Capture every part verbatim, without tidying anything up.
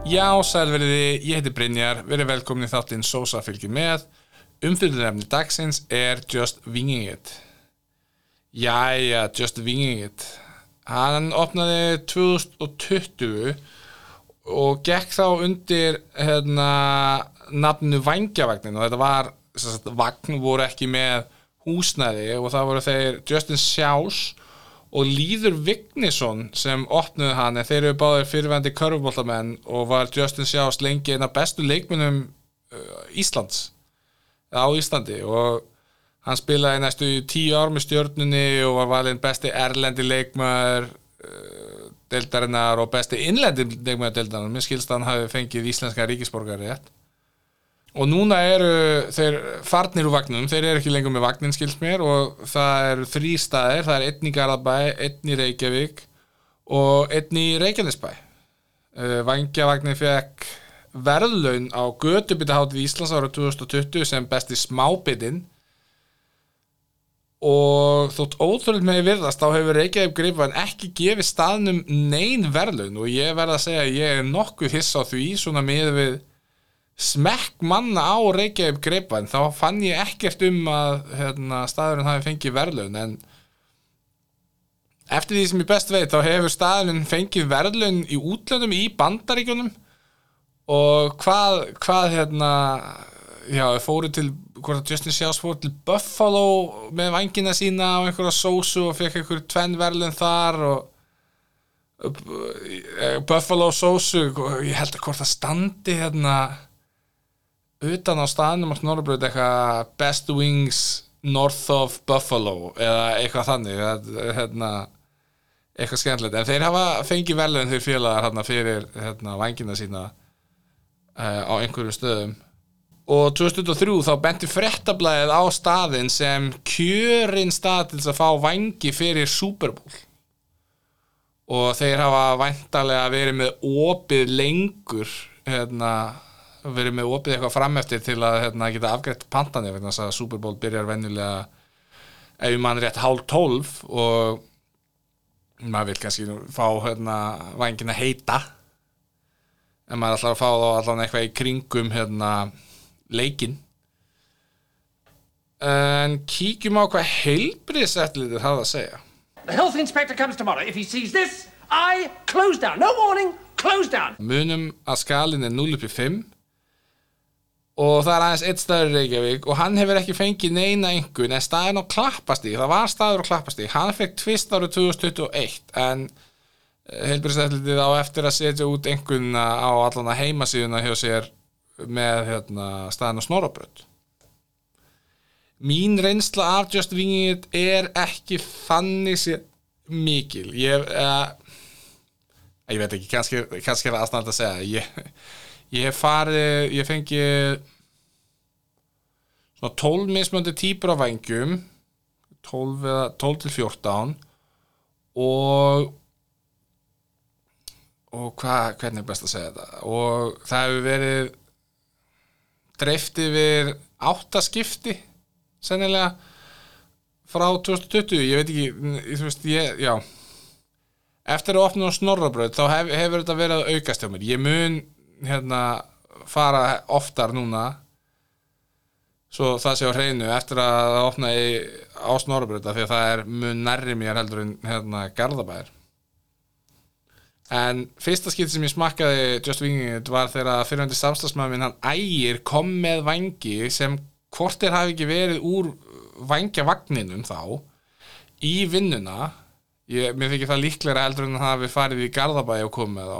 Já, sælveriði, ég heiti Brynjar, verið velkomin í þáttinn Sósa fylgir með. Umfjöllunarefni dagsins er Just Winging It. Jæja, Just Winging It. Hann opnaði tvö þúsund tuttugu og gekk þá undir hérna, nafnu Vangjavagnin og þetta var, sagt, vagn voru ekki með húsnæði og það voru þeir Justin Sjáls og Lýður Vignisson sem opnuðu hann, en þeir eru báðir fyrrverandi körfuboltamenn og var Justin Sjáls lengi einn af bestu leikmönnum Íslands á Íslandi og hann spilaði næstu tíu ár með Stjörnunni og var valinn besti erlendi leikmaður uh, deildarinnar og besti innlendi leikmaður deildarinnar. Mér skilst að hann hafi fengið íslenska ríkisborgararétt. Og núna eru þeir farnir úr vagninum, þeir eru ekki lengur með vagnin skilst mér og það eru þrí staðir, það er einn í Garðabæ, einn í Reykjavík og einn í Reykjanesbæ. Uh, Vangjavagnin fekk verðlaun á Götubitahátíð Íslands árið tvö þúsund tuttugu sem besti smábitinn og þótt ótrúlega með virðast þá hefur Reykjavík Gripvæn ekki gefið staðnum nein verðlaun og ég verð að segja að ég er nokkuð hissa á því svona með við smekk manna á Reykjavík Gripvæn þá fann ég ekkert um að hérna, staðurinn hafi fengið verðlaun en eftir því sem ég best veit þá hefur staðurinn fengið verðlaun í útlöndum í Bandaríkjunum og hvað, hvað hérna, já, fóru til, hvort Justin Sjáls fóru til Buffalo með vængina sína og einhverja sósu og fekk einhver tvenn verðlaun þar og Buffalo sósu, ég held að hvort það standi hérna utan á staðnum á Snorrabraut eitthvað Best Wings North of Buffalo eða eitthvað þannig hérna, eitthvað skemmtilegt en þeir hafa fengið verðlaun þeir félagar hérna, fyrir hérna, vængina sína uh, á einhverjum stöðum og tvö þúsund og þrjú þá benti Fréttablaðið á staðinn sem kjörinn stað til þess að fá vængi fyrir Super Bowl og þeir hafa væntanlega verið með opið lengur hérna verið með opið eitthvað frameftir til að hérna, geta afgreitt pantanir vegna þess að Super Bowl byrjar venjulega ef ég man rétt hálf tólf og maður vil kannski fá hérna, vængina heita en maður ætlar að fá þá allan eitthvað í kringum hérna, leikinn en kíkjum á hvað heilbrigðiseftirlitið hafði að segja. The health inspector comes tomorrow. If he sees this, I close down. No warning, close down. Munum að skalinn er núll upp í fimm og það er aðeins einn staður í Reykjavík og hann hefur ekki fengið neina einhvern en staðinn á Klappastíg, það var staður á Klappastíg hann fekk tvist árið tvö þúsund tuttugu og eitt en heilbrigðiseftirlitið á eftir að setja út einhverna á allan að heimasíðuna hjá sér með hérna, staðinn á Snorrabraut. Mín reynsla af Just Winging It er ekki þannig sér mikil ég, uh, ég veit ekki, kannski, kannski er það aðstæðan að segja ég Ég hef farið, ég fengi svona tólf mismunandi típur af vængjum, tólf, eða, tólf til fjórtán og, og hvað, hvernig er best að segja þetta? Og það hefur verið dreift yfir átta skipti, sennilega, frá tvö þúsund tuttugu, ég veit ekki, þú veist, ég, já. Eftir að opna á Snorrabraut, þá hef, hefur þetta verið að aukast hjá mér. Ég mun hérna fara oftar núna svo það sé á hreinu eftir að það opna í, á Snorrabraut því að það er mun nærri mér heldur en hérna Garðabær en fyrsta skipti sem ég smakkaði Just Winging It var þegar fyrrverandi samstarfsmaður minn hann Ægir kom með vængi sem hvort þeir hafi ekki verið úr vængjavagninum þá í vinnuna ég, mér þykir það líklegra heldur en það hafi farið í Garðabæ og komið með þá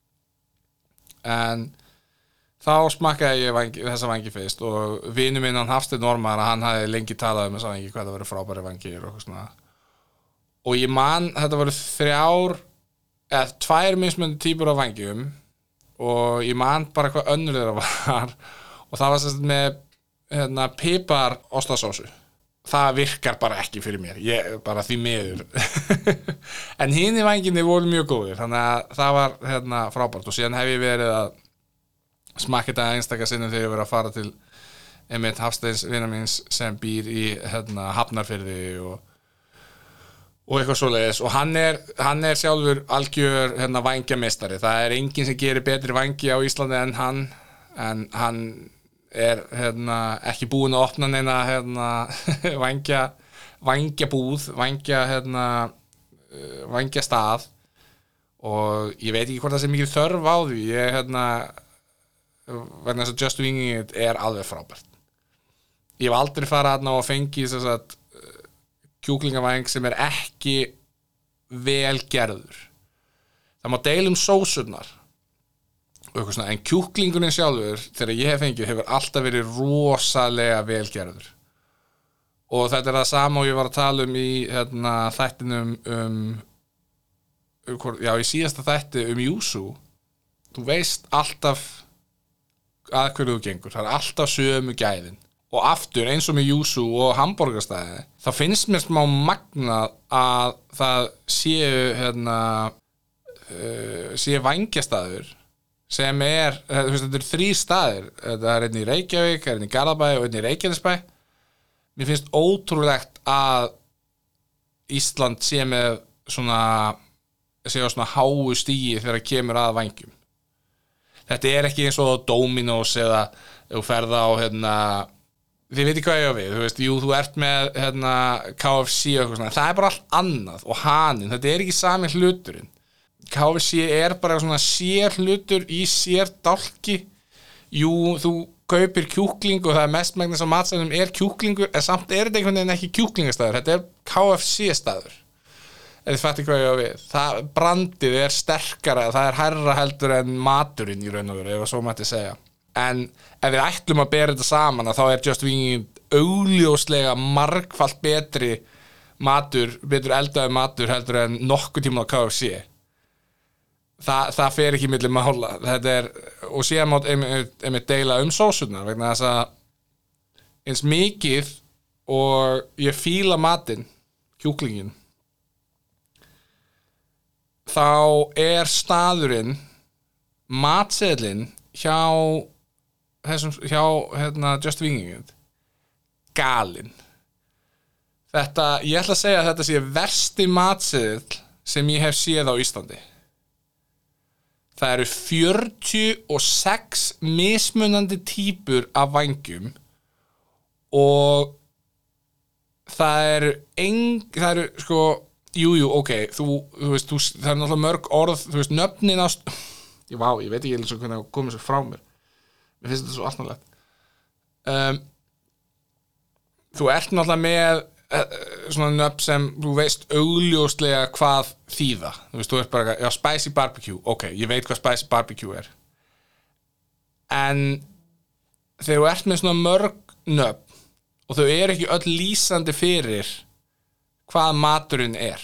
en þá smakkaði ég vangi, þessa vangi fyrst og vinur minn hann Hafsteinn Ormar hann hafði lengi talað um þessa vangi hvað það verið frábæri vangir og svona og ég man þetta voru þrjár eða tvær mismunandi típur af vangjum og ég man bara hvað önnur þeirra var og það var sérst með hérna, pipar ostasósu það virkar bara ekki fyrir mér ég, bara því miður en hinni vanginni voru mjög góðir þannig að það var hérna, frábært og síðan hef ég verið að smakka þetta einstaka sinnum þegar ég verið að fara til einmitt Hafsteins vinar míns sem býr í hérna, Hafnarfirði og, og eitthvað svoleiðis og hann er, hann er sjálfur algjör hérna vængjameistari, það er enginn sem gerir betri vængi á Íslandi en hann en hann er hérna ekki búinn að opna neina hérna vængja vængjabúð, vængja hérna vængjastað og ég veit ekki hvort það sé mikið þörf á því ég hérna vegna þess að Just Winging It er alveg frábært ég hef aldrei farið þarna og fengið þess að kjúklingavæng sem er ekki vel gerður það má deila um sósurnar og eitthvað svona en kjúklingurinn sjálfur þegar ég hef fengið hefur alltaf verið rosalega vel gerður og þetta er það sama og ég var að tala um í hérna, þættinum um, um já í síðasta þætti um Yuzu þú veist alltaf að hverju þú gengur það er alltaf sömu gæðin og aftur eins og með Yuzu og hamborgarstæði þá finnst mér smá magnað að það séu hérna uh, séu vængjastaður sem er, þú veist, þetta eru þrír staðir þetta er einn í Reykjavík, einn í Garðabæ og einn í Reykjanesbæ mér finnst ótrúlegt að Ísland sé með svona sé á svona háu stíi þegar kemur að vængjum þetta er ekki eins og Dominos eða þú ferð á hérna þið veitir hvað ég á við, þú veist, jú, þú ert með hérna, K F C og eitthvað svona, það er bara allt annað og Haninn, þetta er ekki sami hluturinn. K F C er bara svona sér hlutur í sér dálki, jú, þú kaupir kjúkling og það er mestmegnis á matsælum er kjúklingur, en samt er þetta einhvern veginn ekki kjúklingastæður, þetta er K F C staður. Ef þið fattir hvað ég á við, það, brandið er sterkara, það er hærra heldur en maturinn í raun og veru, ef svo mætti segja. En ef við ætlum að bera þetta saman þá er Just Winging augljóslega margfalt betri matur, betur eldaði matur heldur en nokkuð tíma á K F C. Þa, það fer ekki milli mála. Þetta er, og síðan mátt einmitt deila um sósurnar vegna þess að eins mikið og ég fíla matinn, kjúklingin, þá er staðurinn, matseðlinn hjá þessum, hjá hérna, Just Winging It galinn. Þetta, ég ætla að segja að þetta sé versti matseðill sem ég hef séð á Íslandi. Það eru fjörutíu og sex mismunandi típur af vængjum og það eru eng, það eru sko, jú, jú, ok, þú, þú veist, þú, það er náttúrulega mörg orð, þú veist, nöfnin á, ég vá, ég veit ekki eins og hvernig það komið svo frá mér. Mér finnst þetta svo asnalegt. Um, þú ert náttúrulega með uh, svona nöfn sem þú veist augljóslega hvað þýða. Þú veist, þú ert bara, já, spicy barbecue, ok, ég veit hvað spicy barbecue er. En þegar þú ert með svona mörg nöfn og þau eru ekki öll lýsandi fyrir hvað maturinn er,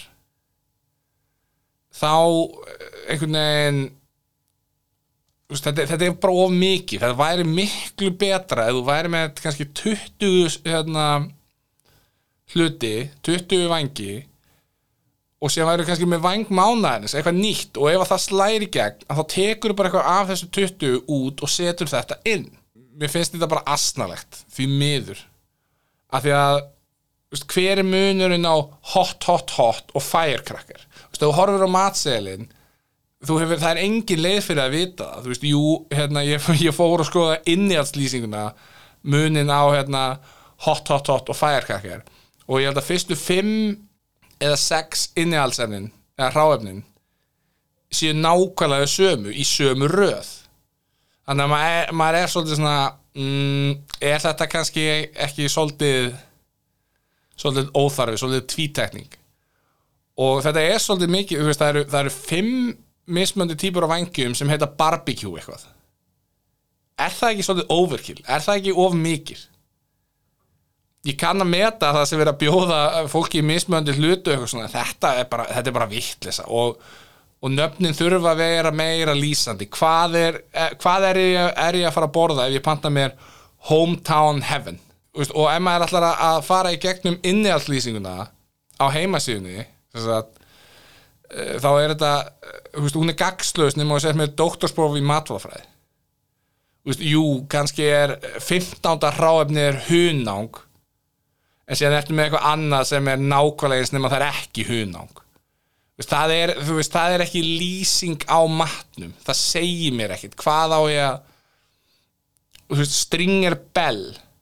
þá einhvern veginn Þetta, þetta er bara of mikið, þetta væri miklu betra ef þú væri með kannski tuttugu hérna, hluti, tuttugu vængi og síðan væri kannski með væng mánaðarins, eitthvað nýtt og ef það slæri í gegn, þá tekur þú bara eitthvað af þessu tuttugu út og setur þetta inn. Mér finnst þetta bara asnalegt, því miður. Af því að, veist, hver er munurinn á hot, hot, hot og firecracker? Veist, ef þú horfir á matseðilinn, Þú hefur, það er engin leið fyrir að vita það, þú veist, jú, hérna, ég, ég fór að skoða innihaldslýsinguna, munin á, hérna, hot, hot, hot og firecracker og ég held að fyrstu fimm eða sex innihaldsefnin, eða hráefnin, séu nákvæmlega sömu, í sömu röð. Þannig að maður, maður er svolítið svona, mm, er þetta kannski ekki svolítið, svolítið óþarfi, svolítið tvítekning. Og þetta er svolítið mikið, þú veist, það eru, það eru fimm mismöndi típur af vængjum sem heita barbecue eitthvað. Er það ekki svolítið overkill? Er það ekki of mikið? Ég kann að meta það sem verið að bjóða fólki í mismöndi hlutu eitthvað svona. Þetta er bara, þetta er bara vitleisa og, og nöfnin þurfa að vera meira lýsandi. Hvað er, hvað er, ég, er ég að fara að borða ef ég panta mér hometown heaven? Og ef maður ætlar að fara í gegnum innihaldslýsinguna á heimasíðunni, þess að þá er þetta, þú veist, hún er gagnslaus nema að setja með doktorspróf í matvælafræði. Þú veist, jú, kannski er fimmtánda hráefni er hunang, en síðan ertu með eitthvað annað sem er nákvæmlega eins nema það er ekki hunang. Það er, þú veist, það er ekki lýsing á matnum, það segir mér ekkert, hvað á ég að, þú veist, Stringer Bell,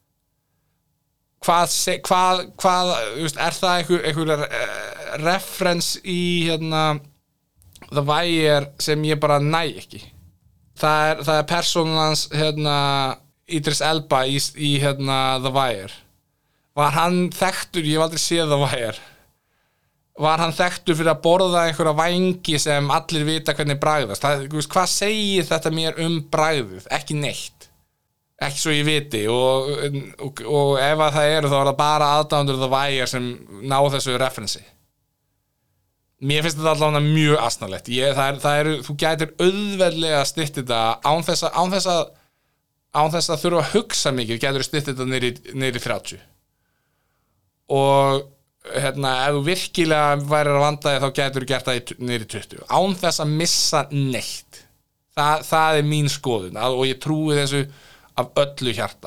hvað, hvað, hvað, þú veist, er það einhver, einhver reference í, hérna, The Wire sem ég bara næ ekki. Það er, það er persónans, hérna, Idris Elba í, í, hérna, The Wire. Var hann þekktur, ég hef aldrei séð The Wire. Var hann þekktur fyrir að borða einhverja vængi sem allir vita hvernig bragðast. Það, veist, hvað segir þetta mér um bragðið? Ekki neitt. Ekki svo ég viti. Og, og, og ef að það eru þá er það bara aðdáendur The Wire sem ná þessu referensi. Mér finnst þetta allavega mjög asnalegt. Ég, það er, það er, þú gætir auðveldlega að stytta þetta án þess að, án þess að, án þess að þurfa að hugsa mikið, gætir stytta þetta niður í, niður í þrjátíu. Og hérna, ef þú virkilega værir að vanda þig þá getur þú gert það í, niður í tuttugu án þess að missa neitt. Þa, það er mín skoðun og ég trúi þessu af öllu hjarta.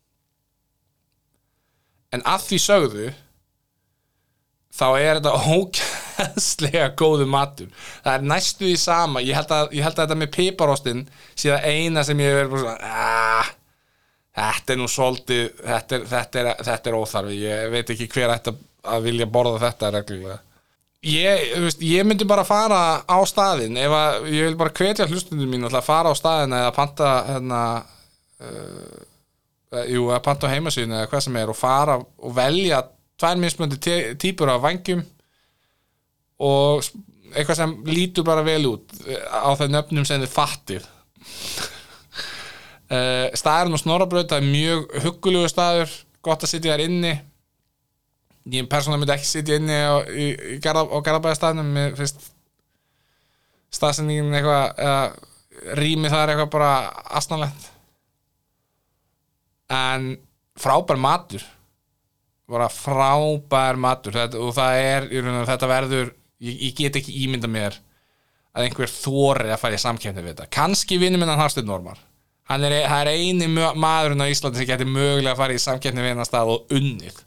En að því sögðu þá er þetta ógeðslega góður matur. Það er næstu því sama. Ég held að, ég held að þetta með piparostinn sé það eina sem ég hef verið svona aah, þetta er nú svolítið þetta er, þetta er, þetta er óþarfi. Ég veit ekki hver ætti að vilja borða þetta reglulega. Ég, þú veist, ég myndi bara fara á staðinn ef að, ég vil bara hvetja hlustundum mín að fara á staðinn eða panta hérna, uh, jú, að panta á heimasíðunni eða hvað sem er og fara og velja tvær mismunandi típur af vængjum og eitthvað sem lítur bara vel út á þeim nöfnum sem þið fattið. uh, staðurinn og Snorrabraut, það er mjög huggulegur staður, gott að sitja þar inni. Ég persónulega myndi ekki sitja inni á, í, í Garða, á Garðabæjarstaðnum. Mér finnst staðsendingin eitthvað, eða rými það er eitthvað bara asnalegt. En frábær matur. Bara frábær matur. Þetta, og það er, ég raun, þetta verður, ég, ég get ekki ímynda mér að einhver þori að fara í samkeppni við þetta. Kannski vinur minn hann Hafsteinn Normar. Hann er, það er eini maðurinn á Íslandi sem geti mögulega að fara í samkeppni við hennar stað og unnið.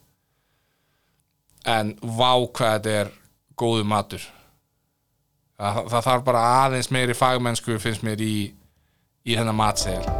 En vá hvað þetta er góður matur. Það, það þarf bara aðeins meiri fagmennsku finnst mér í, í þennan matseðil.